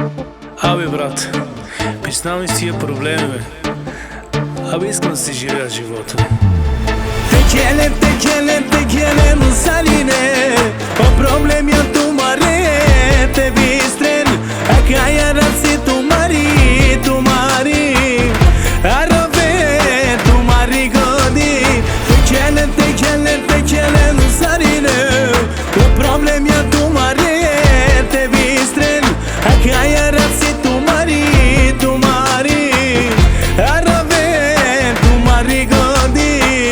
Абе, брат, признавам си тия проблеми, бе. Абе, искам да си живея живота. Tekelem saline O problemia tu mare Te vistren Akaya rapsi tu mari Arave tu mari godi Tekelem saline O problemia tu mare Te vistren Akaya rapsi tu mari Arave tu mari godi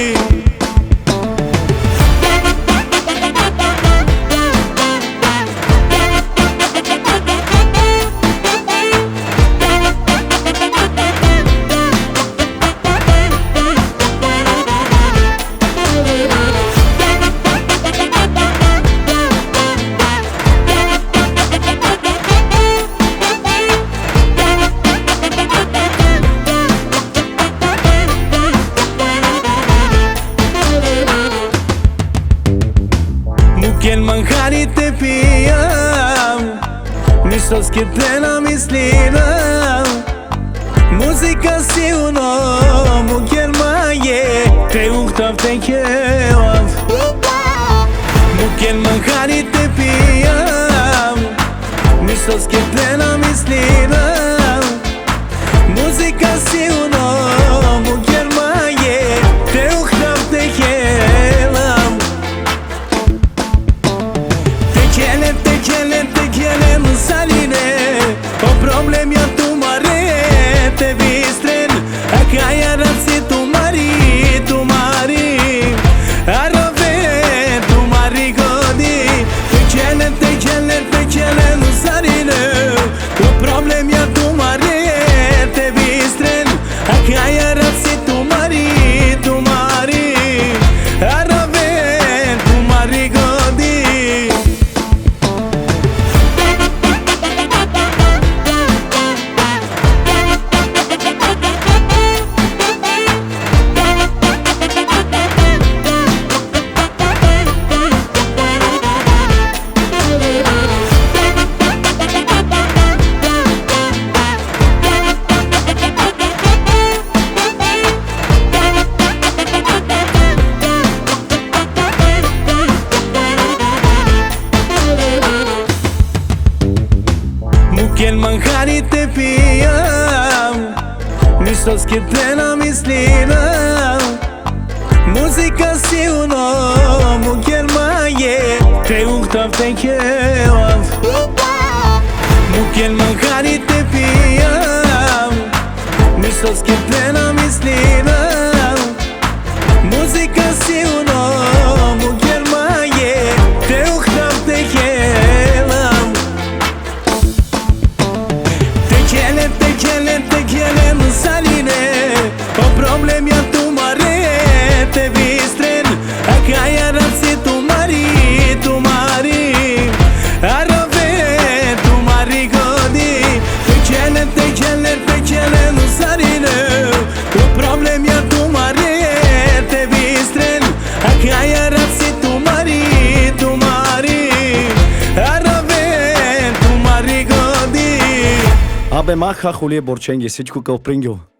Quien manjari te pijam Ništa skjetena mislina Muzika si uno Mujer maje Te uhtav te kjevav Quien manjari te pijam Ništa skjetena mislina Muzika si uno Mujer maje Te uhtav te kjevav Tekelem saline O problemia tu mare Te vistren Akaya rapsi tu mari Arave tu mari godi Tekelem saline O problemia tu mare Te vistren Akaya rapsi tu mari Arave tu mari godi Quien manjari te pijam Ništa skjetena mislina Muzika si uno Mujer maje Te uhtav te kjevav Quien manjari te pijam Ništa skjetena mislina Muzika si uno Mujer maje Te uhtav te kjevav Tekelem saline O problemia tu mare Te vistren Akaya rapsi tu mari Arave tu mari godi Tekelem saline O problemia tu mare Te vistren Akaya rapsi tu mari Arave tu mari godi Абе, мах хахулие борченге, всичко къл прингил.